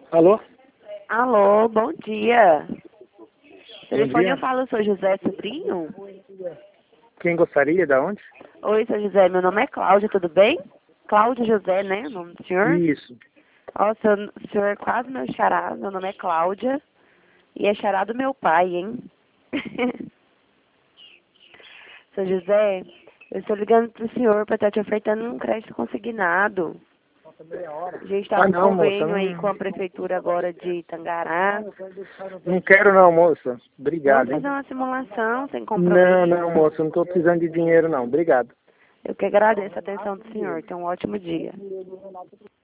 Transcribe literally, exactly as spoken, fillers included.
Alô? Alô, bom dia. Telefone dia. eu falo, sou José Sobrinho? Quem gostaria? Da onde? Oi, sou José, meu nome é Cláudia, tudo bem? Cláudia José, né, o nome do senhor? Isso. Nossa, o senhor é quase meu xará, meu nome é Cláudia e é xará do meu pai, hein? Seu José, eu estou ligando pro senhor para estar te ofertando um crédito consignado. A gente está Ah, com não, moça. convênio aí Não, com a prefeitura agora de Tangará. não quero não, moça. Vamos Obrigado, hein? fazer uma simulação sem Não, compromisso. não, moça. Não estou precisando de dinheiro, não. Obrigado. Eu que agradeço a atenção do senhor. Tenha um ótimo dia.